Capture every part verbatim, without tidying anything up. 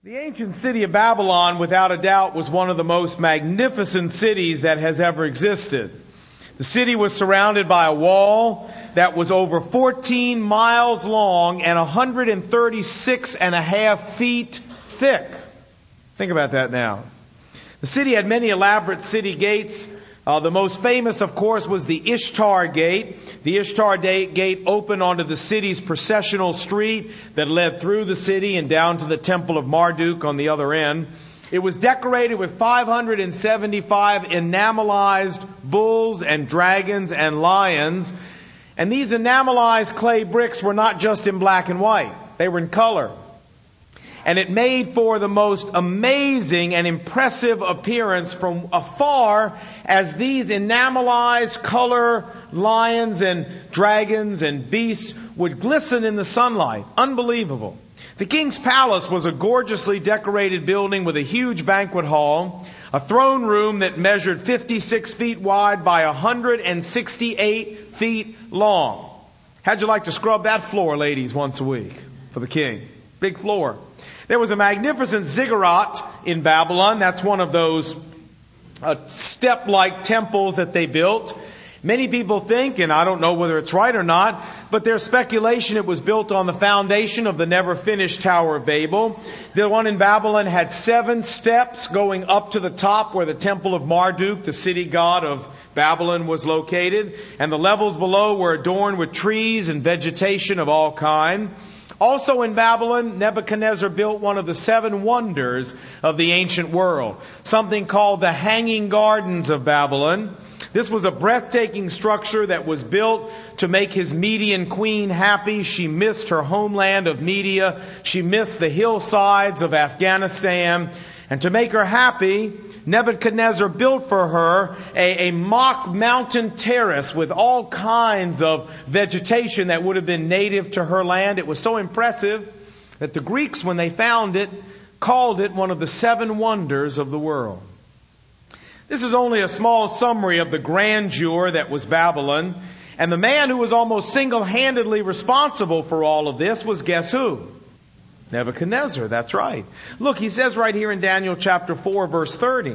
The ancient city of Babylon, without a doubt, was one of the most magnificent cities that has ever existed. The city was surrounded by a wall that was over fourteen miles long and one hundred thirty-six and a half feet thick. Think about that now. The city had many elaborate city gates. Uh, the most famous, of course, was the Ishtar Gate. The Ishtar Gate opened onto the city's processional street that led through the city and down to the Temple of Marduk on the other end. It was decorated with five hundred seventy-five enamelized bulls and dragons and lions. And these enamelized clay bricks were not just in black and white. They were in color. And it made for the most amazing and impressive appearance from afar as these enamelized color lions and dragons and beasts would glisten in the sunlight. Unbelievable. The king's palace was a gorgeously decorated building with a huge banquet hall, a throne room that measured fifty-six feet wide by one hundred sixty-eight feet long. How'd you like to scrub that floor, ladies, once a week for the king? Big floor. There was a magnificent ziggurat in Babylon. That's one of those uh, step-like temples that they built. Many people think, and I don't know whether it's right or not, but there's speculation it was built on the foundation of the never-finished Tower of Babel. The one in Babylon had seven steps going up to the top where the Temple of Marduk, the city god of Babylon, was located. And the levels below were adorned with trees and vegetation of all kind. Also in Babylon, Nebuchadnezzar built one of the seven wonders of the ancient world, something called the Hanging Gardens of Babylon. This was a breathtaking structure that was built to make his Median queen happy. She missed her homeland of Media. She missed the hillsides of Afghanistan. And to make her happy, Nebuchadnezzar built for her a, a mock mountain terrace with all kinds of vegetation that would have been native to her land. It was so impressive that the Greeks, when they found it, called it one of the seven wonders of the world. This is only a small summary of the grandeur that was Babylon. And the man who was almost single-handedly responsible for all of this was, guess who? Nebuchadnezzar, that's right. Look, he says right here in Daniel chapter four, verse thirty.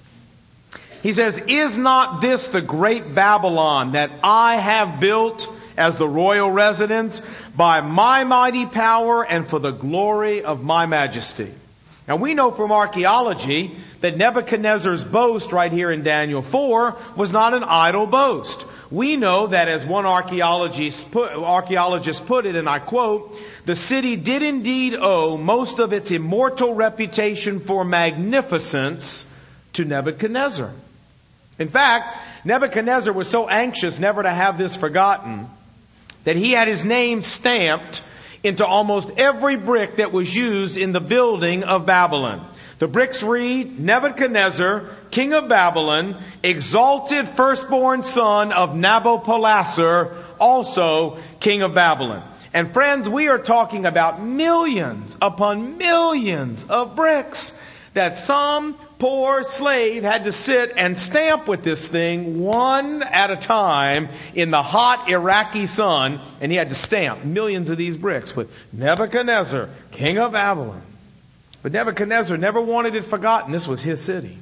He says, "Is not this the great Babylon that I have built as the royal residence by my mighty power and for the glory of my majesty?" Now we know from archaeology that Nebuchadnezzar's boast right here in Daniel four was not an idle boast. We know that, as one archaeologist put, archaeologist put it, and I quote, "The city did indeed owe most of its immortal reputation for magnificence to Nebuchadnezzar." In fact, Nebuchadnezzar was so anxious never to have this forgotten that he had his name stamped into almost every brick that was used in the building of Babylon. The bricks read, "Nebuchadnezzar, king of Babylon, exalted firstborn son of Nabopolassar, also king of Babylon." And friends, we are talking about millions upon millions of bricks that some poor slave had to sit and stamp with this thing one at a time in the hot Iraqi sun. And he had to stamp millions of these bricks with Nebuchadnezzar, king of Babylon. But Nebuchadnezzar never wanted it forgotten. This was his city.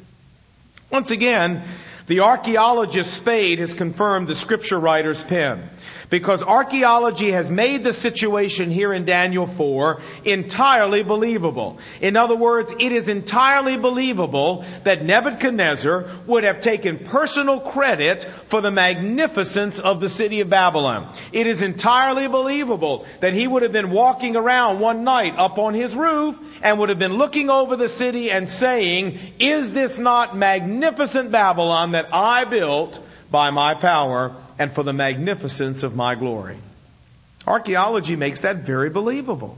Once again, the archaeologist Spade has confirmed the scripture writer's pen, because archaeology has made the situation here in Daniel four entirely believable. In other words, it is entirely believable that Nebuchadnezzar would have taken personal credit for the magnificence of the city of Babylon. It is entirely believable that he would have been walking around one night up on his roof and would have been looking over the city and saying, "Is this not magnificent Babylon that I built by my power and for the magnificence of my glory?" Archaeology makes that very believable.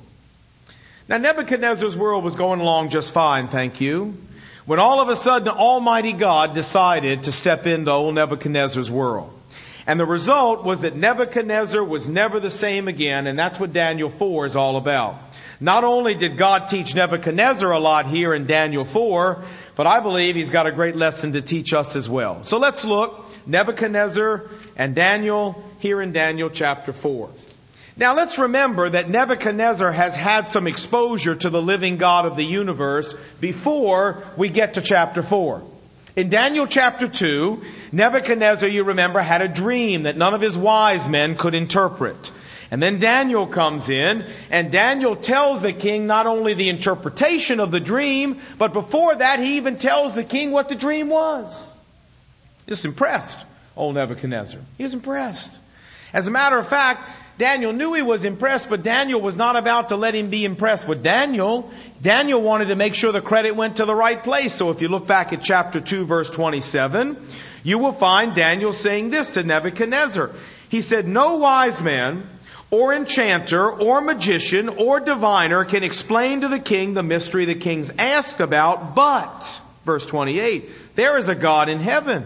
Now, Nebuchadnezzar's world was going along just fine, thank you, when all of a sudden Almighty God decided to step into old Nebuchadnezzar's world. And the result was that Nebuchadnezzar was never the same again, and that's what Daniel four is all about. Not only did God teach Nebuchadnezzar a lot here in Daniel four, but I believe he's got a great lesson to teach us as well. So let's look, Nebuchadnezzar and Daniel here in Daniel chapter four. Now let's remember that Nebuchadnezzar has had some exposure to the living God of the universe before we get to chapter four. In Daniel chapter two, Nebuchadnezzar, you remember, had a dream that none of his wise men could interpret. And then Daniel comes in, and Daniel tells the king not only the interpretation of the dream, but before that he even tells the king what the dream was. Just impressed, old Nebuchadnezzar. He was impressed. As a matter of fact, Daniel knew he was impressed, but Daniel was not about to let him be impressed with Daniel. Daniel wanted to make sure the credit went to the right place. So if you look back at chapter two, verse twenty-seven, you will find Daniel saying this to Nebuchadnezzar. He said, "No wise man or enchanter or magician or diviner can explain to the king the mystery the king's asked about, but," verse twenty-eight, "there is a God in heaven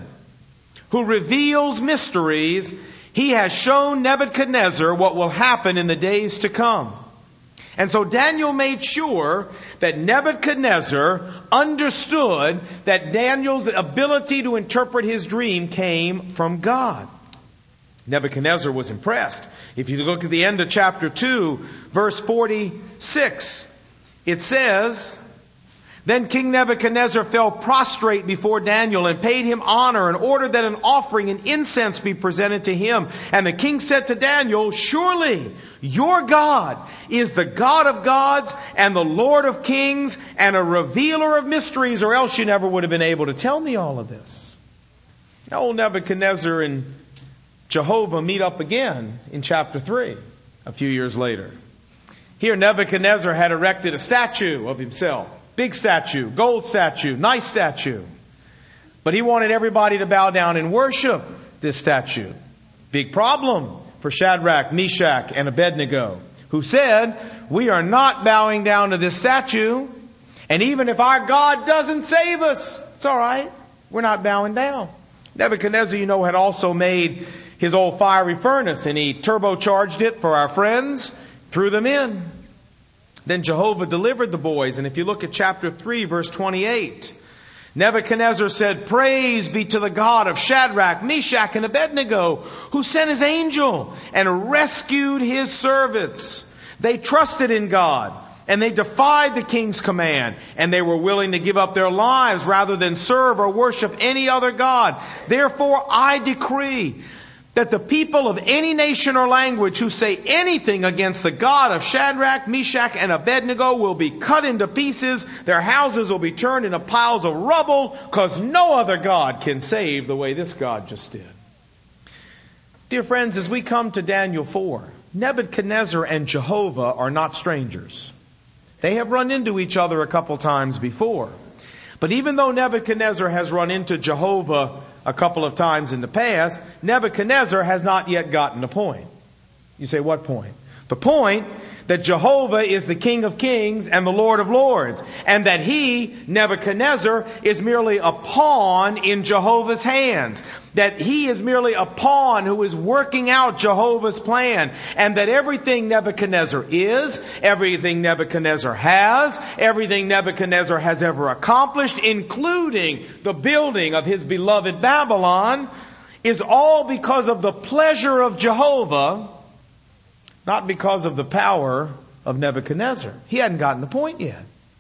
who reveals mysteries. He has shown Nebuchadnezzar what will happen in the days to come." And so Daniel made sure that Nebuchadnezzar understood that Daniel's ability to interpret his dream came from God. Nebuchadnezzar was impressed. If you look at the end of chapter two, verse forty-six, it says, "Then King Nebuchadnezzar fell prostrate before Daniel and paid him honor and ordered that an offering and incense be presented to him. And the king said to Daniel, 'Surely your God is the God of gods and the Lord of kings and a revealer of mysteries, or else you never would have been able to tell me all of this.'" Now old Nebuchadnezzar and Jehovah meet up again in chapter three, a few years later. Here Nebuchadnezzar had erected a statue of himself. Big statue, gold statue, nice statue. But he wanted everybody to bow down and worship this statue. Big problem for Shadrach, Meshach, and Abednego, who said, "We are not bowing down to this statue. And even if our God doesn't save us, it's all right. We're not bowing down." Nebuchadnezzar, you know, had also made his old fiery furnace, and he turbocharged it for our friends, threw them in. Then Jehovah delivered the boys. And if you look at chapter three, verse twenty-eight, Nebuchadnezzar said, "Praise be to the God of Shadrach, Meshach, and Abednego, who sent his angel and rescued his servants. They trusted in God, and they defied the king's command, and they were willing to give up their lives rather than serve or worship any other god. Therefore I decree that the people of any nation or language who say anything against the God of Shadrach, Meshach, and Abednego will be cut into pieces. Their houses will be turned into piles of rubble, because no other God can save the way this God just did." Dear friends, as we come to Daniel four, Nebuchadnezzar and Jehovah are not strangers. They have run into each other a couple times before. But even though Nebuchadnezzar has run into Jehovah a couple of times in the past, Nebuchadnezzar has not yet gotten the point. You say, what point? The point that Jehovah is the King of Kings and the Lord of Lords, and that he, Nebuchadnezzar, is merely a pawn in Jehovah's hands. That he is merely a pawn who is working out Jehovah's plan, and that everything Nebuchadnezzar is, everything Nebuchadnezzar has, everything Nebuchadnezzar has ever accomplished, including the building of his beloved Babylon, is all because of the pleasure of Jehovah, not because of the power of Nebuchadnezzar. He hadn't gotten the point yet.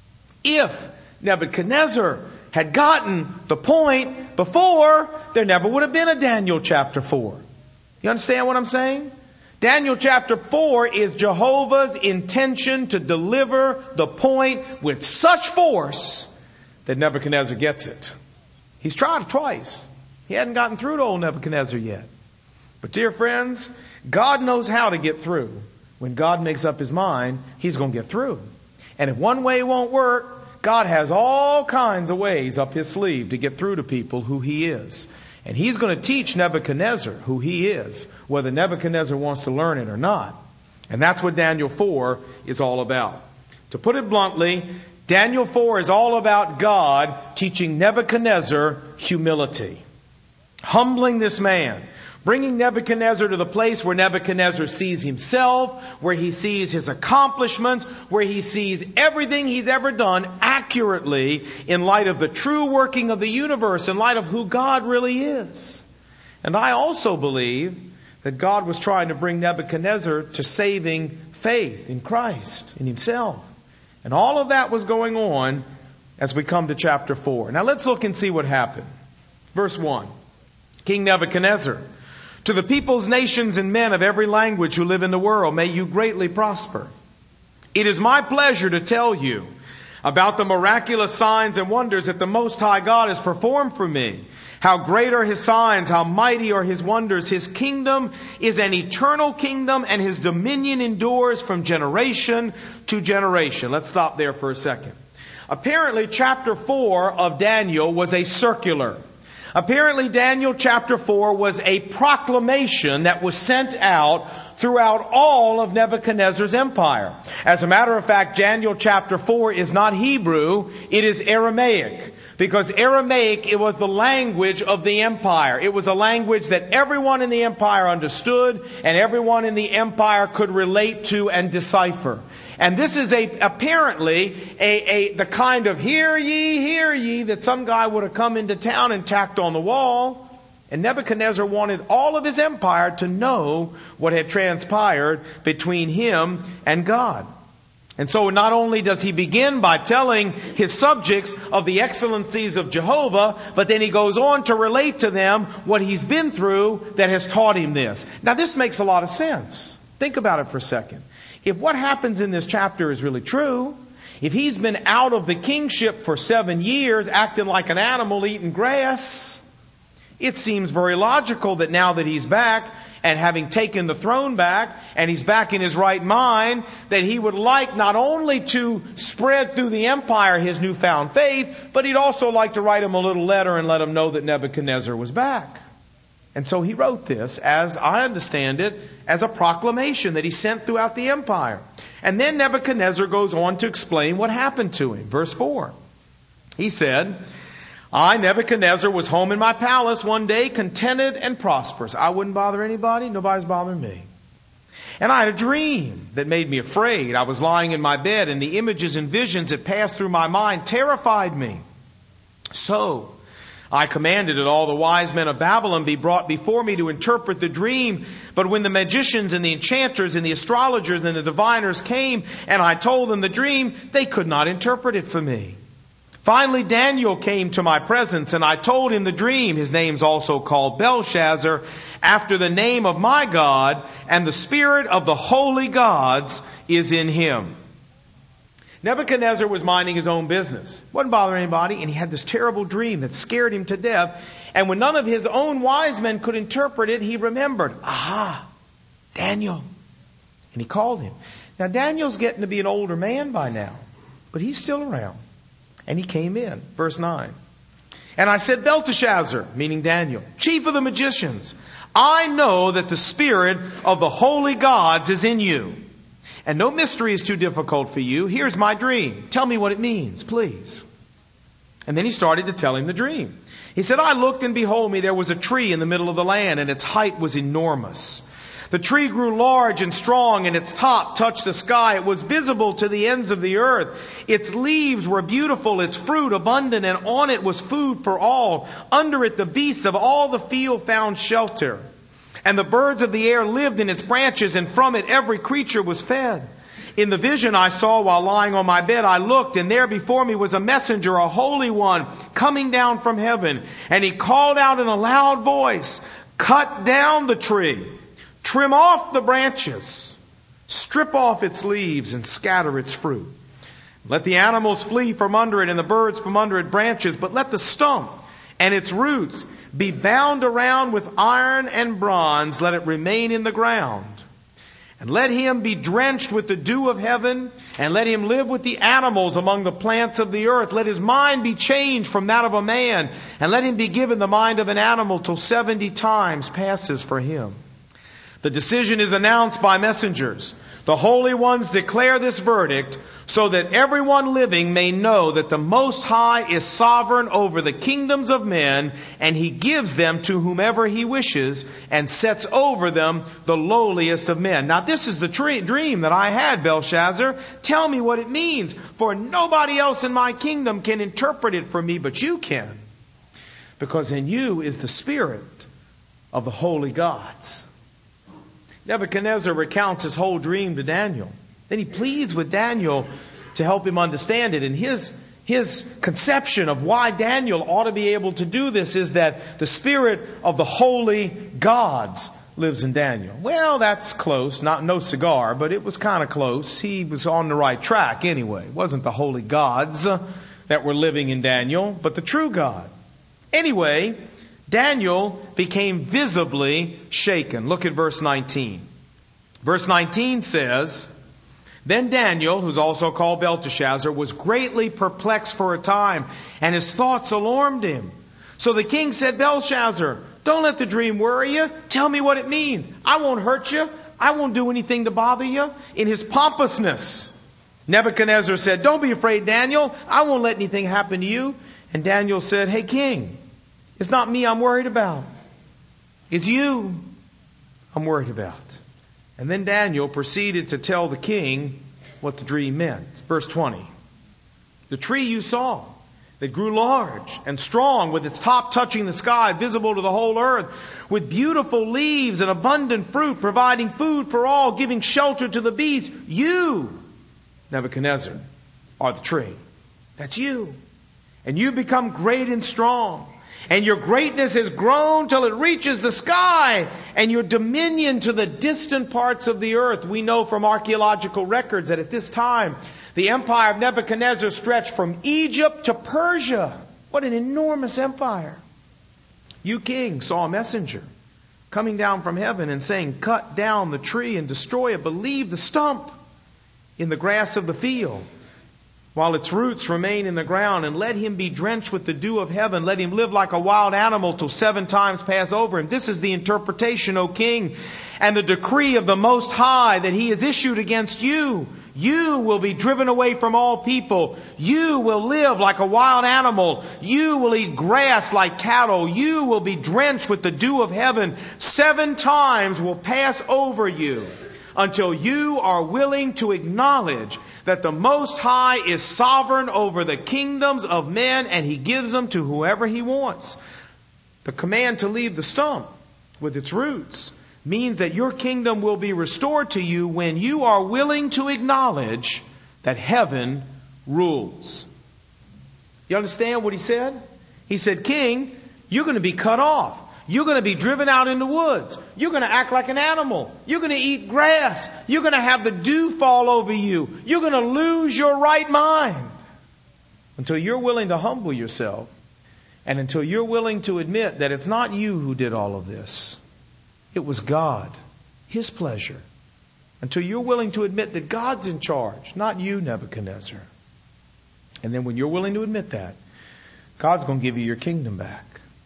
If Nebuchadnezzar had gotten the point before, there never would have been a Daniel chapter four. You understand what I'm saying? Daniel chapter four is Jehovah's intention to deliver the point with such force that Nebuchadnezzar gets it. He's tried it twice. He hadn't gotten through to old Nebuchadnezzar yet. But dear friends, God knows how to get through. When God makes up his mind, he's going to get through. And if one way won't work, God has all kinds of ways up his sleeve to get through to people who he is. And he's going to teach Nebuchadnezzar who he is, whether Nebuchadnezzar wants to learn it or not. And that's what Daniel four is all about. To put it bluntly, Daniel four is all about God teaching Nebuchadnezzar humility. Humbling this man. Bringing Nebuchadnezzar to the place where Nebuchadnezzar sees himself, where he sees his accomplishments, where he sees everything he's ever done accurately in light of the true working of the universe, in light of who God really is. And I also believe that God was trying to bring Nebuchadnezzar to saving faith in Christ, in himself. And all of that was going on as we come to chapter four. Now let's look and see what happened. Verse one. King Nebuchadnezzar, to the peoples, nations, and men of every language who live in the world, may you greatly prosper. It is my pleasure to tell you about the miraculous signs and wonders that the Most High God has performed for me. How great are His signs, how mighty are His wonders. His kingdom is an eternal kingdom, and His dominion endures from generation to generation. Let's stop there for a second. Apparently, chapter four of Daniel was a circular. Apparently, Daniel chapter four was a proclamation that was sent out throughout all of Nebuchadnezzar's empire. As a matter of fact, Daniel chapter four is not Hebrew, it is Aramaic. Because Aramaic, it was the language of the empire. It was a language that everyone in the empire understood and everyone in the empire could relate to and decipher. And this is a apparently a, a the kind of hear ye, hear ye that some guy would have come into town and tacked on the wall. And Nebuchadnezzar wanted all of his empire to know what had transpired between him and God. And so not only does he begin by telling his subjects of the excellencies of Jehovah, but then he goes on to relate to them what he's been through that has taught him this. Now this makes a lot of sense. Think about it for a second. If what happens in this chapter is really true, if he's been out of the kingship for seven years, acting like an animal eating grass, it seems very logical that now that he's back, and having taken the throne back, and he's back in his right mind, that he would like not only to spread through the empire his newfound faith, but he'd also like to write him a little letter and let him know that Nebuchadnezzar was back. And so he wrote this, as I understand it, as a proclamation that he sent throughout the empire. And then Nebuchadnezzar goes on to explain what happened to him. Verse four. He said, I, Nebuchadnezzar, was home in my palace one day, contented and prosperous. I wouldn't bother anybody. Nobody's bothering me. And I had a dream that made me afraid. I was lying in my bed, and the images and visions that passed through my mind terrified me. So I commanded that all the wise men of Babylon be brought before me to interpret the dream. But when the magicians and the enchanters and the astrologers and the diviners came, and I told them the dream, they could not interpret it for me. Finally, Daniel came to my presence, and I told him the dream. His name's also called Belshazzar, after the name of my God, and the spirit of the holy gods is in him. Nebuchadnezzar was minding his own business. Wasn't bothering anybody, and he had this terrible dream that scared him to death. And when none of his own wise men could interpret it, he remembered, aha, Daniel. And he called him. Now, Daniel's getting to be an older man by now, but he's still around. And he came in. Verse nine. And I said, Belteshazzar, meaning Daniel, chief of the magicians, I know that the spirit of the holy gods is in you. And no mystery is too difficult for you. Here's my dream. Tell me what it means, please. And then he started to tell him the dream. He said, I looked, and behold me, there was a tree in the middle of the land, and its height was enormous. The tree grew large and strong, and its top touched the sky. It was visible to the ends of the earth. Its leaves were beautiful, its fruit abundant, and on it was food for all. Under it the beasts of all the field found shelter. And the birds of the air lived in its branches, and from it every creature was fed. In the vision I saw while lying on my bed, I looked, and there before me was a messenger, a holy one, coming down from heaven. And he called out in a loud voice, cut down the tree. Trim off the branches, strip off its leaves, and scatter its fruit. Let the animals flee from under it and the birds from under its branches, but let the stump and its roots be bound around with iron and bronze. Let it remain in the ground. And let him be drenched with the dew of heaven, and let him live with the animals among the plants of the earth. Let his mind be changed from that of a man, and let him be given the mind of an animal till seventy times passes for him. The decision is announced by messengers. The holy ones declare this verdict so that everyone living may know that the Most High is sovereign over the kingdoms of men, and he gives them to whomever he wishes and sets over them the lowliest of men. Now this is the dream that I had, Belshazzar. Tell me what it means, for nobody else in my kingdom can interpret it for me, but you can. Because in you is the spirit of the holy gods. Nebuchadnezzar recounts his whole dream to Daniel. Then he pleads with Daniel to help him understand it. And his, his conception of why Daniel ought to be able to do this is that the spirit of the holy gods lives in Daniel. Well, that's close. Not no cigar, but it was kind of close. He was on the right track anyway. It wasn't the holy gods that were living in Daniel, but the true God. Anyway, Daniel became visibly shaken. Look at verse nineteen. Verse nineteen says, Then Daniel, who's also called Belteshazzar, was greatly perplexed for a time, and his thoughts alarmed him. So the king said, Belshazzar, don't let the dream worry you. Tell me what it means. I won't hurt you. I won't do anything to bother you. In his pompousness, Nebuchadnezzar said, Don't be afraid, Daniel. I won't let anything happen to you. And Daniel said, Hey, king, it's not me I'm worried about. It's you I'm worried about. And then Daniel proceeded to tell the king what the dream meant. Verse twenty. The tree you saw that grew large and strong with its top touching the sky, visible to the whole earth, with beautiful leaves and abundant fruit, providing food for all, giving shelter to the beasts. You, Nebuchadnezzar, are the tree. That's you. And you become great and strong. And your greatness has grown till it reaches the sky, and your dominion to the distant parts of the earth. We know from archaeological records that at this time, the empire of Nebuchadnezzar stretched from Egypt to Persia. What an enormous empire. You, king, saw a messenger coming down from heaven and saying, Cut down the tree and destroy it, but leave the stump in the grass of the field, while its roots remain in the ground, and let him be drenched with the dew of heaven. Let him live like a wild animal till seven times pass over him. This is the interpretation, O king, and the decree of the Most High that he has issued against you. You will be driven away from all people. You will live like a wild animal. You will eat grass like cattle. You will be drenched with the dew of heaven. Seven times will pass over you, until you are willing to acknowledge that the Most High is sovereign over the kingdoms of men, and He gives them to whoever He wants. The command to leave the stump with its roots means that your kingdom will be restored to you when you are willing to acknowledge that heaven rules. You understand what he said? He said, King, you're going to be cut off. You're going to be driven out in the woods. You're going to act like an animal. You're going to eat grass. You're going to have the dew fall over you. You're going to lose your right mind. Until you're willing to humble yourself, and until you're willing to admit that it's not you who did all of this. It was God, His pleasure. Until you're willing to admit that God's in charge, not you, Nebuchadnezzar. And then when you're willing to admit that, God's going to give you your kingdom back.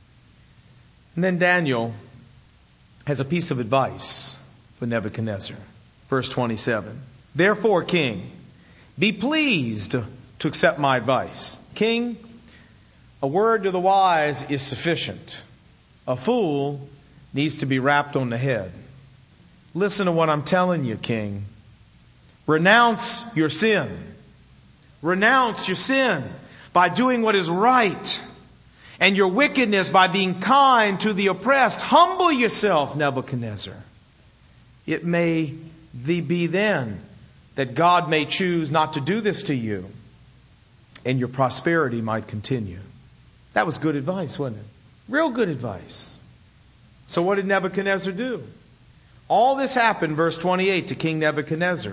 And then Daniel has a piece of advice for Nebuchadnezzar. Verse twenty-seven. Therefore, king, be pleased to accept my advice. King, a word to the wise is sufficient. A fool needs to be rapped on the head. Listen to what I'm telling you, king. Renounce your sin. Renounce your sin by doing what is right, and your wickedness by being kind to the oppressed. Humble yourself, Nebuchadnezzar. It may be then that God may choose not to do this to you, and your prosperity might continue. That was good advice, wasn't it? Real good advice. So what did Nebuchadnezzar do? All this happened, verse twenty-eight, to King Nebuchadnezzar.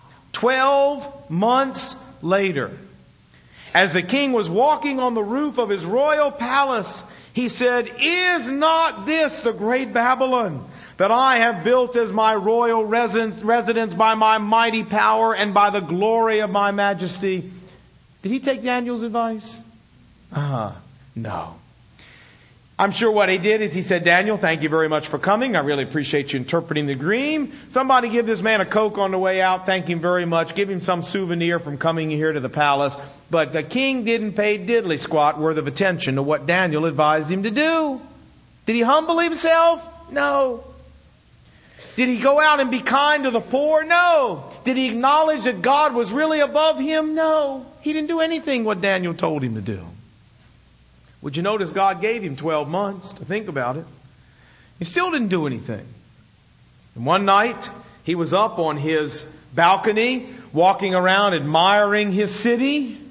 Twelve months later, as the king was walking on the roof of his royal palace, he said, Is not this the great Babylon that I have built as my royal residence by my mighty power and by the glory of my majesty? Did he take Daniel's advice? Uh-huh. No. I'm sure what he did is he said, Daniel, thank you very much for coming. I really appreciate you interpreting the dream. Somebody give this man a Coke on the way out. Thank him very much. Give him some souvenir from coming here to the palace. But the king didn't pay diddly squat worth of attention to what Daniel advised him to do. Did he humble himself? No. Did he go out and be kind to the poor? No. Did he acknowledge that God was really above him? No. He didn't do anything what Daniel told him to do. Would you notice God gave him twelve months to think about it? He still didn't do anything. And one night, he was up on his balcony, walking around admiring his city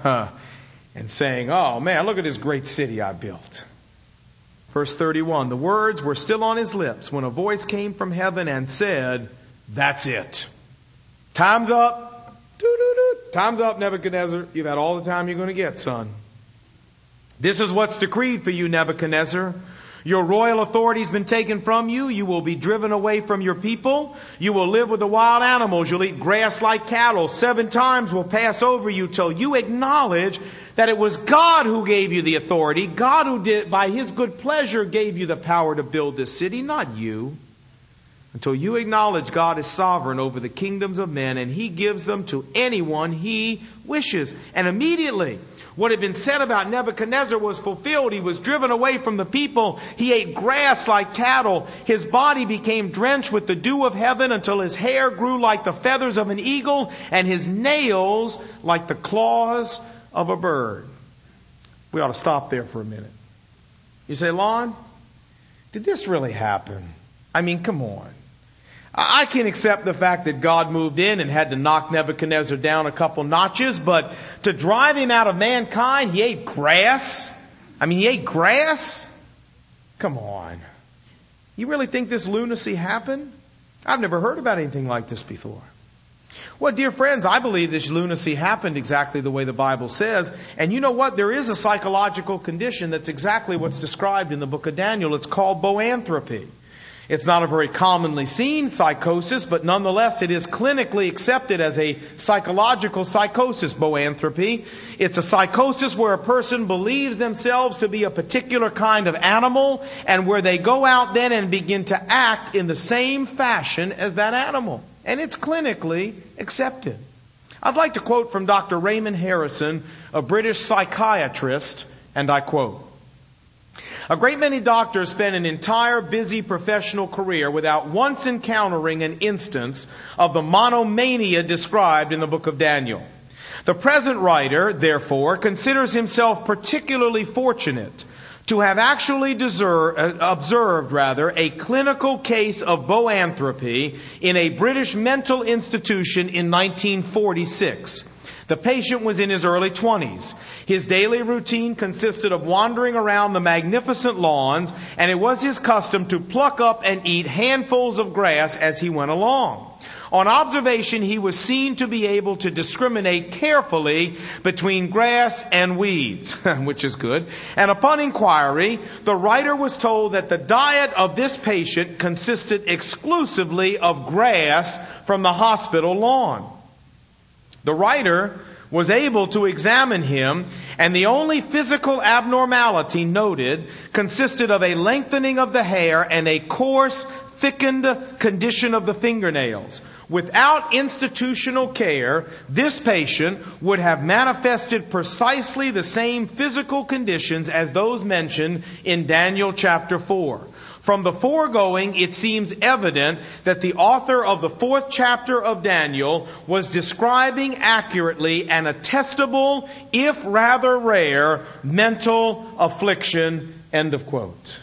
and saying, "Oh man, look at this great city I built." Verse thirty-one, the words were still on his lips when a voice came from heaven and said, "That's it. Time's up. Doo-doo-doo. Time's up, Nebuchadnezzar. You've had all the time you're going to get, son. This is what's decreed for you, Nebuchadnezzar. Your royal authority has been taken from you. You will be driven away from your people. You will live with the wild animals. You'll eat grass like cattle. Seven times will pass over you till you acknowledge that it was God who gave you the authority. God who did, by His good pleasure, gave you the power to build this city, not you. Until you acknowledge God is sovereign over the kingdoms of men, and He gives them to anyone He wishes." And immediately, what had been said about Nebuchadnezzar was fulfilled. He was driven away from the people. He ate grass like cattle. His body became drenched with the dew of heaven until his hair grew like the feathers of an eagle and his nails like the claws of a bird. We ought to stop there for a minute. You say, "Lon, did this really happen? I mean, come on. I can accept the fact that God moved in and had to knock Nebuchadnezzar down a couple notches, but to drive him out of mankind, he ate grass? I mean, he ate grass? Come on. You really think this lunacy happened? I've never heard about anything like this before." Well, dear friends, I believe this lunacy happened exactly the way the Bible says. And you know what? There is a psychological condition that's exactly what's described in the book of Daniel. It's called boanthropy. It's not a very commonly seen psychosis, but nonetheless it is clinically accepted as a psychological psychosis, boanthropy. It's a psychosis where a person believes themselves to be a particular kind of animal, and where they go out then and begin to act in the same fashion as that animal. And it's clinically accepted. I'd like to quote from Doctor Raymond Harrison, a British psychiatrist, and I quote, "A great many doctors spend an entire busy professional career without once encountering an instance of the monomania described in the book of Daniel. The present writer, therefore, considers himself particularly fortunate to have actually deserve, uh, observed rather, a clinical case of boanthropy in a British mental institution in nineteen forty-six. The patient was in his early twenties. His daily routine consisted of wandering around the magnificent lawns, and it was his custom to pluck up and eat handfuls of grass as he went along. On observation, he was seen to be able to discriminate carefully between grass and weeds," which is good. "And upon inquiry, the writer was told that the diet of this patient consisted exclusively of grass from the hospital lawn. The writer was able to examine him, and the only physical abnormality noted consisted of a lengthening of the hair and a coarse, thickened condition of the fingernails. Without institutional care, this patient would have manifested precisely the same physical conditions as those mentioned in Daniel chapter four. From the foregoing, it seems evident that the author of the fourth chapter of Daniel was describing accurately an attestable, if rather rare, mental affliction." End of quote.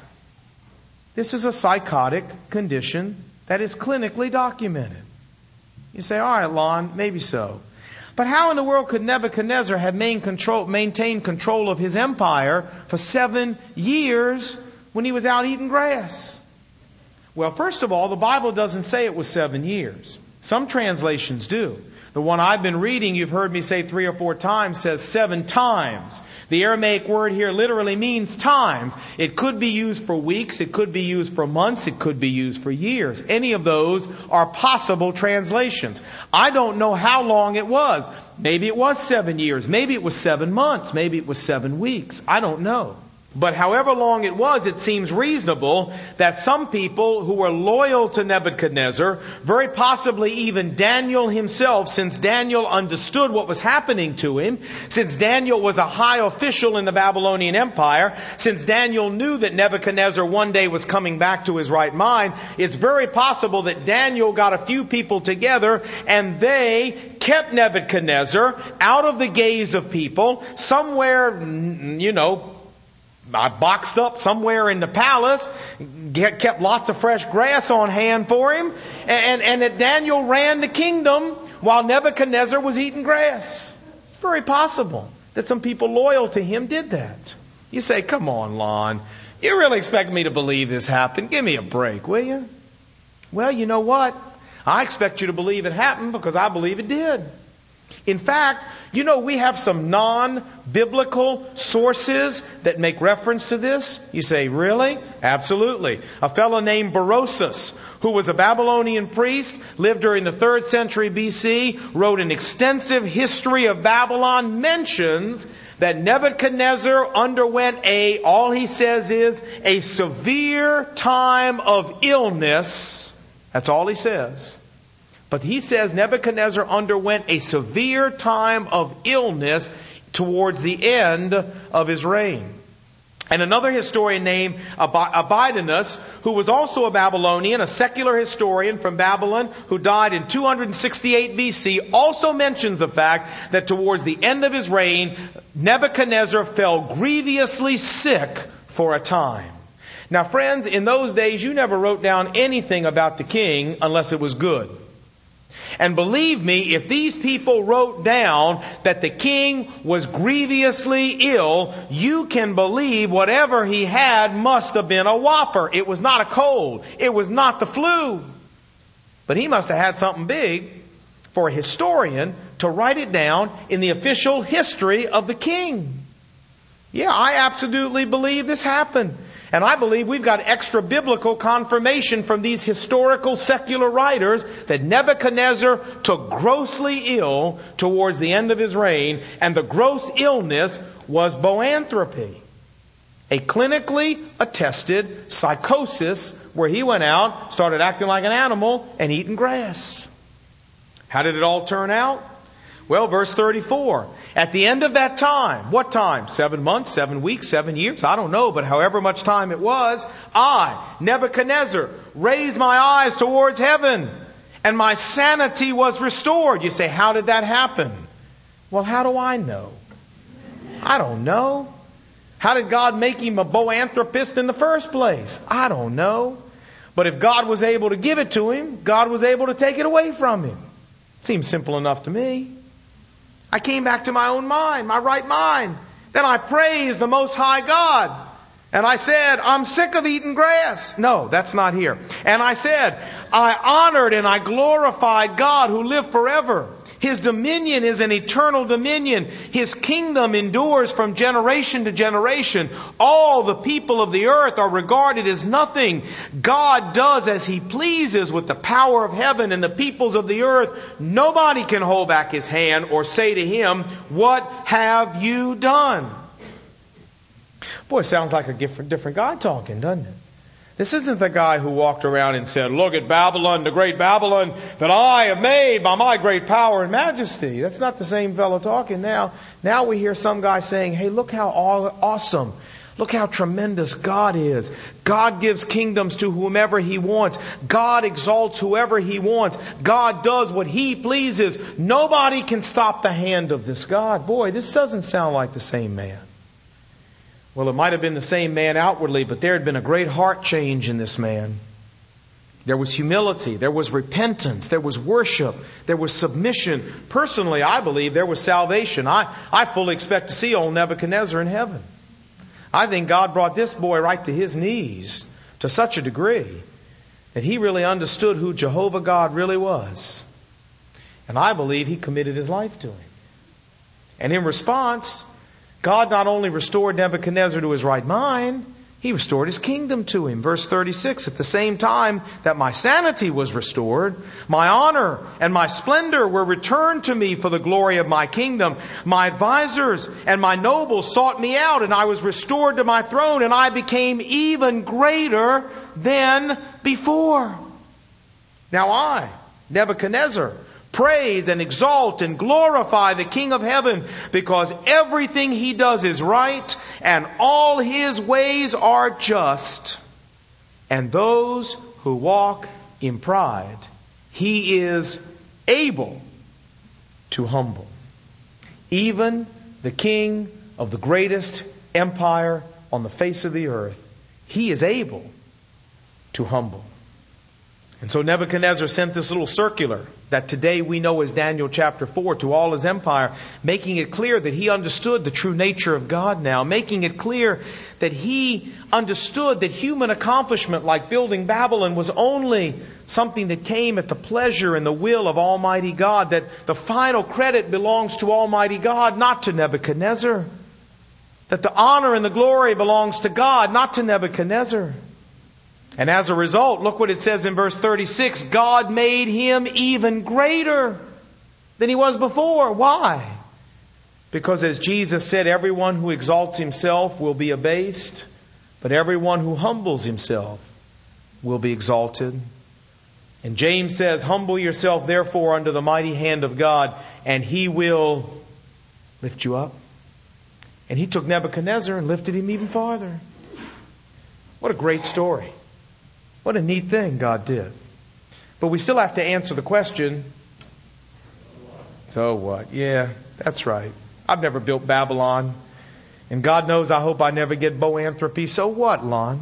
This is a psychotic condition that is clinically documented. You say, "All right, Lon, maybe so. But how in the world could Nebuchadnezzar have maintained control, maintained control of his empire for seven years when he was out eating grass?" Well, first of all, the Bible doesn't say it was seven years. Some translations do. The one I've been reading, you've heard me say three or four times, says seven times. The Aramaic word here literally means times. It could be used for weeks, it could be used for months, it could be used for years. Any of those are possible translations. I don't know how long it was. Maybe it was seven years. Maybe it was seven months. Maybe it was seven weeks. I don't know. But however long it was, it seems reasonable that some people who were loyal to Nebuchadnezzar, very possibly even Daniel himself, since Daniel understood what was happening to him, since Daniel was a high official in the Babylonian Empire, since Daniel knew that Nebuchadnezzar one day was coming back to his right mind, it's very possible that Daniel got a few people together and they kept Nebuchadnezzar out of the gaze of people, somewhere, you know, boxed up somewhere in the palace, kept lots of fresh grass on hand for him, and, and that Daniel ran the kingdom while Nebuchadnezzar was eating grass. It's very possible that some people loyal to him did that. You say, come on, Lon. You really expect me to believe this happened? Give me a break, will you? Well, you know what? I expect you to believe it happened because I believe it did. In fact, you know, we have some non-biblical sources that make reference to this. You say, really? Absolutely. A fellow named Berosus, who was a Babylonian priest, lived during the third century B C, wrote an extensive history of Babylon, mentions that Nebuchadnezzar underwent a, all he says is, a severe time of illness. That's all he says. But he says Nebuchadnezzar underwent a severe time of illness towards the end of his reign. And another historian named Abydos, who was also a Babylonian, a secular historian from Babylon, who died in two hundred sixty-eight B C, also mentions the fact that towards the end of his reign, Nebuchadnezzar fell grievously sick for a time. Now, friends, in those days, you never wrote down anything about the king unless it was good. And believe me, if these people wrote down that the king was grievously ill, you can believe whatever he had must have been a whopper. It was not a cold. It was not the flu. But he must have had something big for a historian to write it down in the official history of the king. Yeah, I absolutely believe this happened. And I believe we've got extra biblical confirmation from these historical secular writers that Nebuchadnezzar took grossly ill towards the end of his reign, and the gross illness was boanthropy, a clinically attested psychosis where he went out, started acting like an animal, and eating grass. How did it all turn out? Well, verse thirty-four. At the end of that time, what time? Seven months, seven weeks, seven years? I don't know, but however much time it was, I, Nebuchadnezzar, raised my eyes towards heaven, and my sanity was restored. You say, how did that happen? Well, how do I know? I don't know. How did God make him a boanthropist in the first place? I don't know. But if God was able to give it to him, God was able to take it away from him. Seems simple enough to me. I came back to my own mind, my right mind. Then I praised the Most High God. And I said, I'm sick of eating grass. No, that's not here. And I said, I honored and I glorified God who lived forever. His dominion is an eternal dominion. His kingdom endures from generation to generation. All the people of the earth are regarded as nothing. God does as He pleases with the power of heaven and the peoples of the earth. Nobody can hold back His hand or say to Him, what have you done? Boy, sounds like a different, different guy talking, doesn't it? This isn't the guy who walked around and said, look at Babylon, the great Babylon that I have made by my great power and majesty. That's not the same fellow talking now. Now we hear some guy saying, hey, look how awesome, look how tremendous God is. God gives kingdoms to whomever He wants. God exalts whoever He wants. God does what He pleases. Nobody can stop the hand of this God. Boy, this doesn't sound like the same man. Well, it might have been the same man outwardly, but there had been a great heart change in this man. There was humility. There was repentance. There was worship. There was submission. Personally, I believe there was salvation. I, I fully expect to see old Nebuchadnezzar in heaven. I think God brought this boy right to his knees to such a degree that he really understood who Jehovah God really was. And I believe he committed his life to Him. And in response, God not only restored Nebuchadnezzar to his right mind, He restored his kingdom to him. Verse thirty-six, at the same time that my sanity was restored, my honor and my splendor were returned to me for the glory of my kingdom. My advisors and my nobles sought me out, and I was restored to my throne, and I became even greater than before. Now I, Nebuchadnezzar, praise and exalt and glorify the King of heaven, because everything He does is right and all His ways are just. And those who walk in pride, He is able to humble. Even the king of the greatest empire on the face of the earth, He is able to humble. And so Nebuchadnezzar sent this little circular that today we know as Daniel chapter four to all his empire, making it clear that he understood the true nature of God now, making it clear that he understood that human accomplishment like building Babylon was only something that came at the pleasure and the will of Almighty God, that the final credit belongs to Almighty God, not to Nebuchadnezzar, that the honor and the glory belongs to God, not to Nebuchadnezzar. And as a result, look what it says in verse thirty-six, God made him even greater than he was before. Why? Because as Jesus said, everyone who exalts himself will be abased, but everyone who humbles himself will be exalted. And James says, humble yourself therefore under the mighty hand of God, and He will lift you up. And He took Nebuchadnezzar and lifted him even farther. What a great story. What a neat thing God did. But we still have to answer the question, so what? Yeah, that's right. I've never built Babylon. And God knows I hope I never get boanthropy. So what, Lon?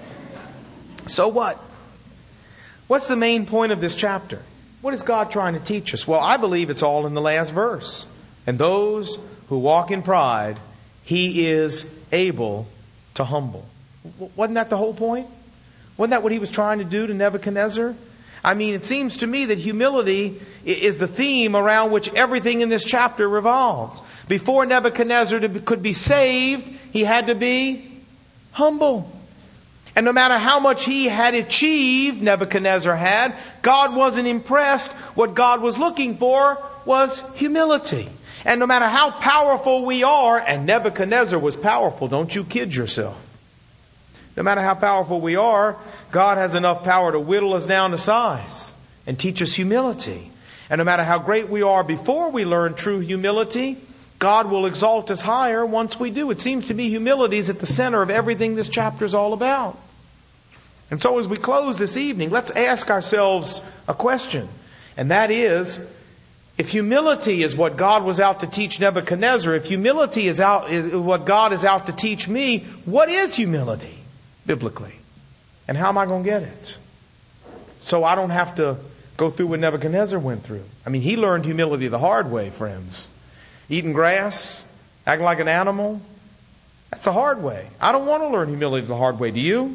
So what? What's the main point of this chapter? What is God trying to teach us? Well, I believe it's all in the last verse. And those who walk in pride, He is able to humble. Wasn't that the whole point? Wasn't that what He was trying to do to Nebuchadnezzar? I mean, it seems to me that humility is the theme around which everything in this chapter revolves. Before Nebuchadnezzar could be saved, he had to be humble. And no matter how much he had achieved, Nebuchadnezzar had, God wasn't impressed. What God was looking for was humility. And no matter how powerful we are, and Nebuchadnezzar was powerful, don't you kid yourself. No matter how powerful we are, God has enough power to whittle us down to size and teach us humility. And no matter how great we are before we learn true humility, God will exalt us higher once we do. It seems to me humility is at the center of everything this chapter is all about. And so as we close this evening, let's ask ourselves a question. And that is, if humility is what God was out to teach Nebuchadnezzar, if humility is out is what God is out to teach me, what is humility biblically? And how am I going to get it? So I don't have to go through what Nebuchadnezzar went through. I mean, he learned humility the hard way, friends. Eating grass, acting like an animal, that's the hard way. I don't want to learn humility the hard way. Do you?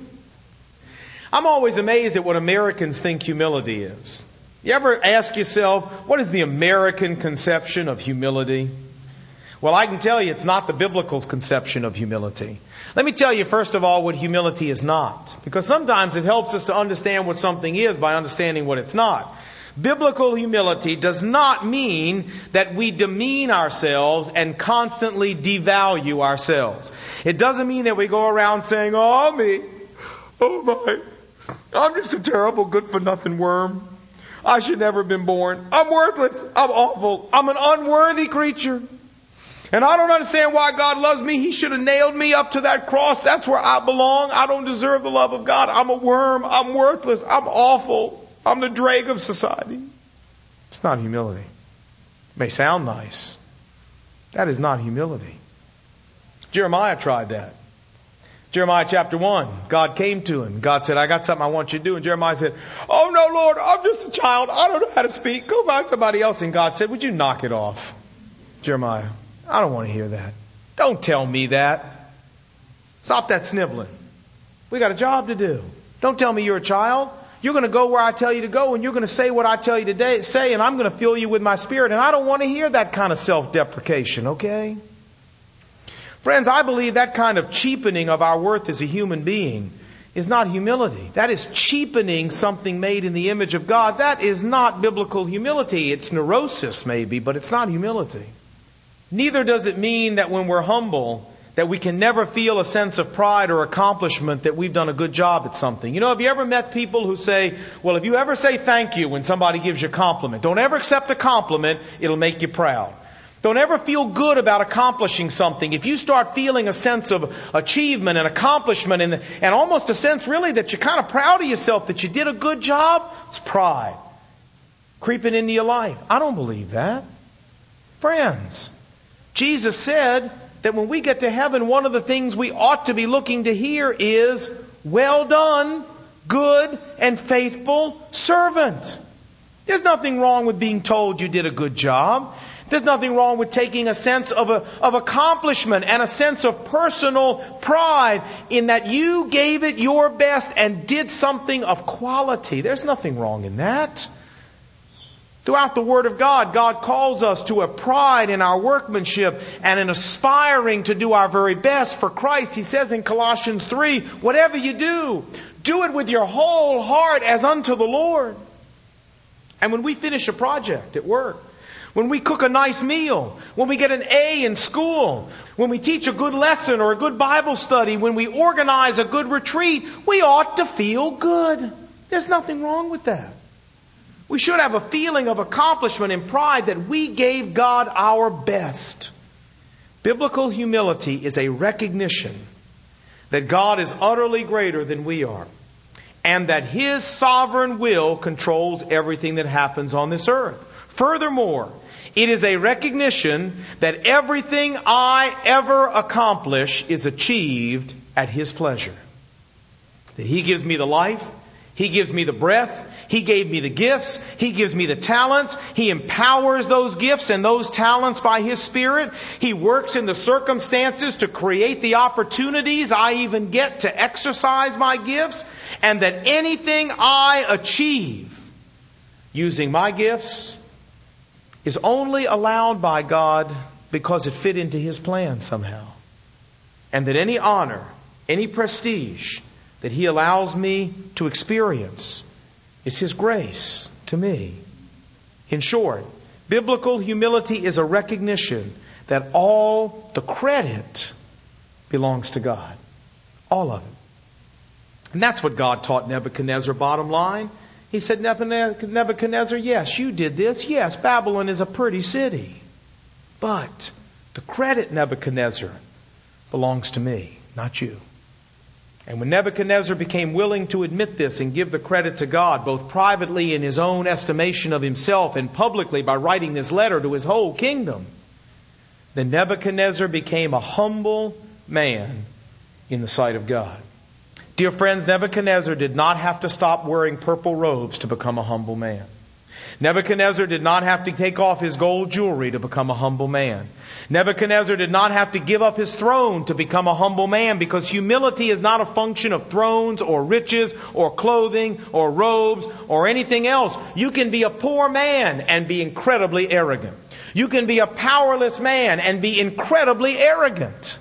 I'm always amazed at what Americans think humility is. You ever ask yourself, what is the American conception of humility? Well, I can tell you it's not the biblical conception of humility. Let me tell you, first of all, what humility is not. Because sometimes it helps us to understand what something is by understanding what it's not. Biblical humility does not mean that we demean ourselves and constantly devalue ourselves. It doesn't mean that we go around saying, oh, me, oh my, I'm just a terrible good-for-nothing worm. I should never have been born. I'm worthless. I'm awful. I'm an unworthy creature. And I don't understand why God loves me. He should have nailed me up to that cross. That's where I belong. I don't deserve the love of God. I'm a worm. I'm worthless. I'm awful. I'm the drag of society. It's not humility. It may sound nice. That is not humility. Jeremiah tried that. Jeremiah chapter one, God came to him. God said, I got something I want you to do. And Jeremiah said, oh no, Lord, I'm just a child. I don't know how to speak. Go find somebody else. And God said, would you knock it off? Jeremiah, I don't want to hear that. Don't tell me that. Stop that sniveling. We got a job to do. Don't tell me you're a child. You're going to go where I tell you to go, and you're going to say what I tell you to say, and I'm going to fill you with my Spirit. And I don't want to hear that kind of self-deprecation, okay? Friends, I believe that kind of cheapening of our worth as a human being is not humility. That is cheapening something made in the image of God. That is not biblical humility. It's neurosis maybe, but it's not humility. Neither does it mean that when we're humble, that we can never feel a sense of pride or accomplishment that we've done a good job at something. You know, have you ever met people who say, well, if you ever say thank you when somebody gives you a compliment, don't ever accept a compliment, it'll make you proud. Don't ever feel good about accomplishing something. If you start feeling a sense of achievement and accomplishment and, and almost a sense really that you're kind of proud of yourself, that you did a good job, it's pride creeping into your life. I don't believe that. Friends, Jesus said that when we get to heaven, one of the things we ought to be looking to hear is, well done, good and faithful servant. There's nothing wrong with being told you did a good job. There's nothing wrong with taking a sense of a, of accomplishment and a sense of personal pride in that you gave it your best and did something of quality. There's nothing wrong in that. Throughout the Word of God, God calls us to a pride in our workmanship and in aspiring to do our very best for Christ. He says in Colossians three, whatever you do, do it with your whole heart as unto the Lord. And when we finish a project at work, when we cook a nice meal, when we get an A in school, when we teach a good lesson or a good Bible study, when we organize a good retreat, we ought to feel good. There's nothing wrong with that. We should have a feeling of accomplishment and pride that we gave God our best. Biblical humility is a recognition that God is utterly greater than we are, and that His sovereign will controls everything that happens on this earth. Furthermore, it is a recognition that everything I ever accomplish is achieved at His pleasure. That He gives me the life, He gives me the breath, He gave me the gifts, He gives me the talents, He empowers those gifts and those talents by His Spirit. He works in the circumstances to create the opportunities I even get to exercise my gifts, and that anything I achieve using my gifts is only allowed by God because it fit into His plan somehow. And that any honor, any prestige that He allows me to experience is His grace to me. In short, biblical humility is a recognition that all the credit belongs to God. All of it. And that's what God taught Nebuchadnezzar, bottom line. He said, Nebuchadnezzar, yes, you did this. Yes, Babylon is a pretty city. But the credit, Nebuchadnezzar, belongs to me, not you. And when Nebuchadnezzar became willing to admit this and give the credit to God, both privately in his own estimation of himself and publicly by writing this letter to his whole kingdom, then Nebuchadnezzar became a humble man in the sight of God. Dear friends, Nebuchadnezzar did not have to stop wearing purple robes to become a humble man. Nebuchadnezzar did not have to take off his gold jewelry to become a humble man. Nebuchadnezzar did not have to give up his throne to become a humble man, because humility is not a function of thrones or riches or clothing or robes or anything else. You can be a poor man and be incredibly arrogant. You can be a powerless man and be incredibly arrogant.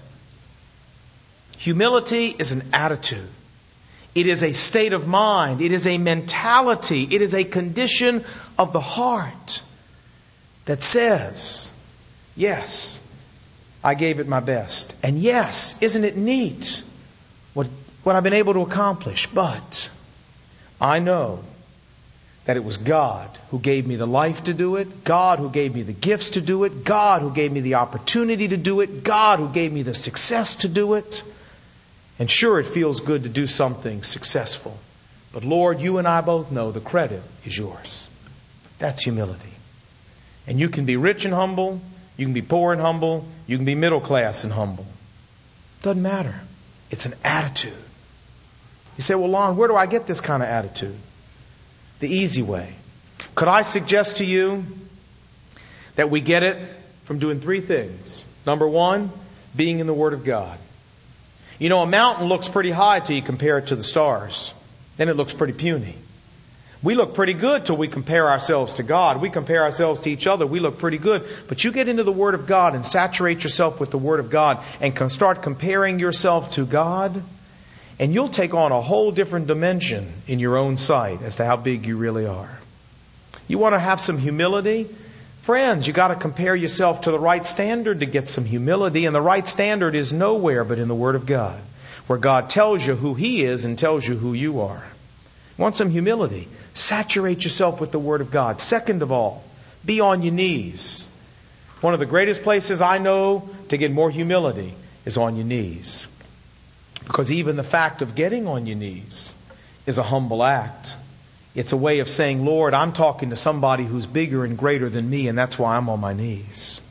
Humility is an attitude. It is a state of mind. It is a mentality. It is a condition of the heart that says, yes, I gave it my best. And yes, isn't it neat what, what I've been able to accomplish? But I know that it was God who gave me the life to do it, God who gave me the gifts to do it, God who gave me the opportunity to do it, God who gave me the success to do it. And sure, it feels good to do something successful. But Lord, you and I both know the credit is yours. That's humility. And you can be rich and humble. You can be poor and humble. You can be middle class and humble. Doesn't matter. It's an attitude. You say, well, Lon, where do I get this kind of attitude? The easy way. Could I suggest to you that we get it from doing three things? Number one, being in the Word of God. You know, a mountain looks pretty high till you compare it to the stars. Then it looks pretty puny. We look pretty good till we compare ourselves to God. We compare ourselves to each other. We look pretty good. But you get into the Word of God and saturate yourself with the Word of God and can start comparing yourself to God, and you'll take on a whole different dimension in your own sight as to how big you really are. You want to have some humility? Friends, you got to compare yourself to the right standard to get some humility, and the right standard is nowhere but in the Word of God, where God tells you who He is and tells you who you are. Want some humility? Saturate yourself with the Word of God. Second of all, be on your knees. One of the greatest places I know to get more humility is on your knees. Because even the fact of getting on your knees is a humble act. It's a way of saying, Lord, I'm talking to somebody who's bigger and greater than me, and that's why I'm on my knees.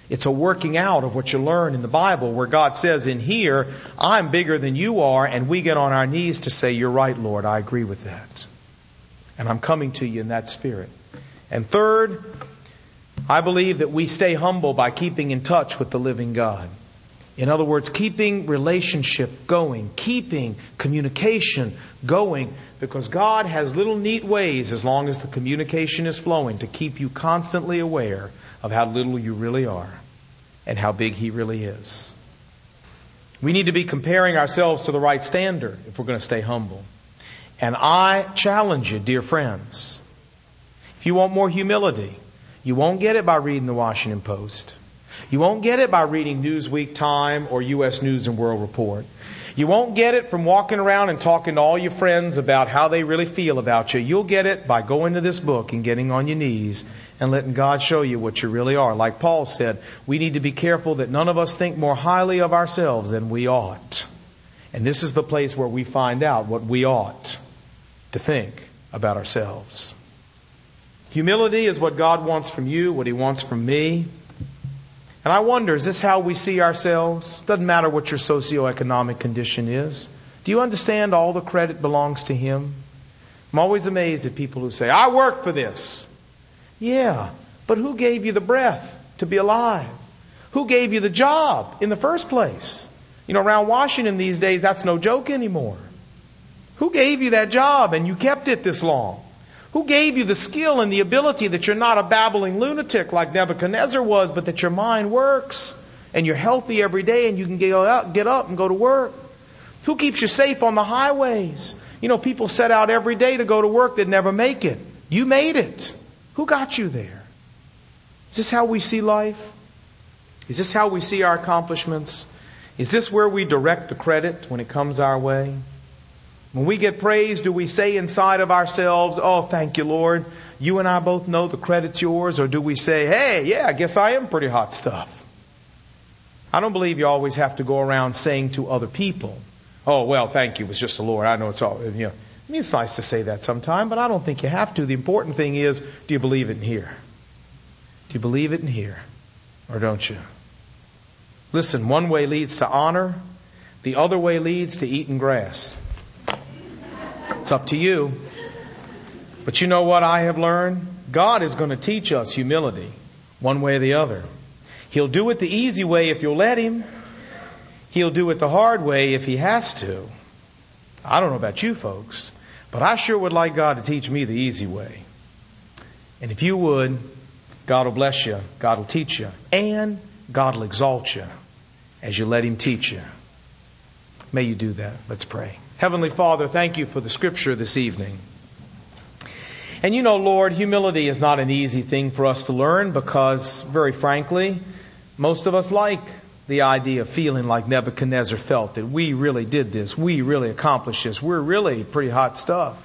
It's a working out of what you learn in the Bible, where God says in here, I'm bigger than you are, and we get on our knees to say, you're right, Lord, I agree with that. And I'm coming to you in that spirit. And third, I believe that we stay humble by keeping in touch with the living God. In other words, keeping relationship going, keeping communication going, because God has little neat ways, as long as the communication is flowing, to keep you constantly aware of how little you really are and how big He really is. We need to be comparing ourselves to the right standard if we're going to stay humble. And I challenge you, dear friends, if you want more humility, you won't get it by reading the Washington Post. You won't get it by reading Newsweek, Time, or U S News and World Report. You won't get it from walking around and talking to all your friends about how they really feel about you. You'll get it by going to this book and getting on your knees and letting God show you what you really are. Like Paul said, we need to be careful that none of us think more highly of ourselves than we ought. And this is the place where we find out what we ought to think about ourselves. Humility is what God wants from you, what He wants from me. And I wonder, is this how we see ourselves? Doesn't matter what your socioeconomic condition is. Do you understand all the credit belongs to Him? I'm always amazed at people who say, I work for this. Yeah, but who gave you the breath to be alive? Who gave you the job in the first place? You know, around Washington these days, that's no joke anymore. Who gave you that job and you kept it this long? Who gave you the skill and the ability that you're not a babbling lunatic like Nebuchadnezzar was, but that your mind works and you're healthy every day and you can get up, get up and go to work? Who keeps you safe on the highways? You know, people set out every day to go to work that never make it. You made it. Who got you there? Is this how we see life? Is this how we see our accomplishments? Is this where we direct the credit when it comes our way? When we get praise, do we say inside of ourselves, oh, thank you, Lord, you and I both know the credit's yours? Or do we say, hey, yeah, I guess I am pretty hot stuff? I don't believe you always have to go around saying to other people, oh, well, thank you, it was just the Lord. I know it's all, you know. I mean, it's nice to say that sometime, but I don't think you have to. The important thing is, do you believe it in here? Do you believe it in here? Or don't you? Listen, one way leads to honor. The other way leads to eating grass. It's up to you. But you know what I have learned? God is going to teach us humility one way or the other. He'll do it the easy way if you'll let Him. He'll do it the hard way if He has to. I don't know about you folks, but I sure would like God to teach me the easy way. And if you would, God will bless you, God will teach you, and God will exalt you as you let Him teach you. May you do that. Let's pray. Heavenly Father, thank you for the Scripture this evening. And you know, Lord, humility is not an easy thing for us to learn because, very frankly, most of us like the idea of feeling like Nebuchadnezzar felt, that we really did this, we really accomplished this, we're really pretty hot stuff.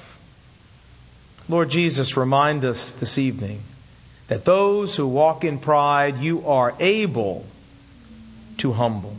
Lord Jesus, remind us this evening that those who walk in pride, you are able to humble.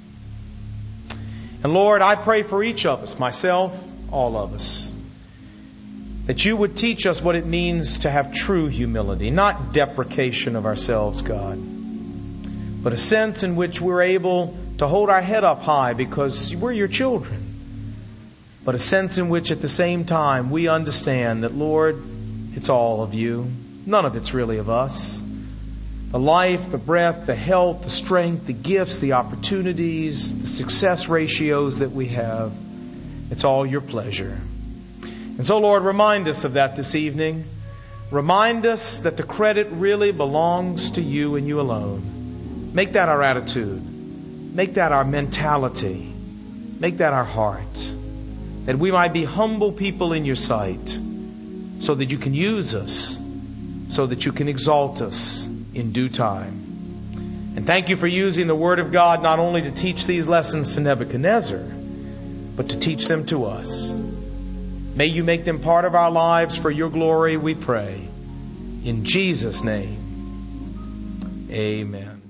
And Lord, I pray for each of us, myself, all of us, that you would teach us what it means to have true humility, not deprecation of ourselves, God, but a sense in which we're able to hold our head up high because we're your children, but a sense in which at the same time we understand that, Lord, it's all of you. None of it's really of us. The life, the breath, the health, the strength, the gifts, the opportunities, the success ratios that we have, it's all your pleasure. And so, Lord, remind us of that this evening. Remind us that the credit really belongs to you and you alone. Make that our attitude. Make that our mentality. Make that our heart. That we might be humble people in your sight so that you can use us, so that you can exalt us in due time. And thank you for using the Word of God not only to teach these lessons to Nebuchadnezzar, but to teach them to us. May you make them part of our lives for your glory, we pray. In Jesus' name, amen.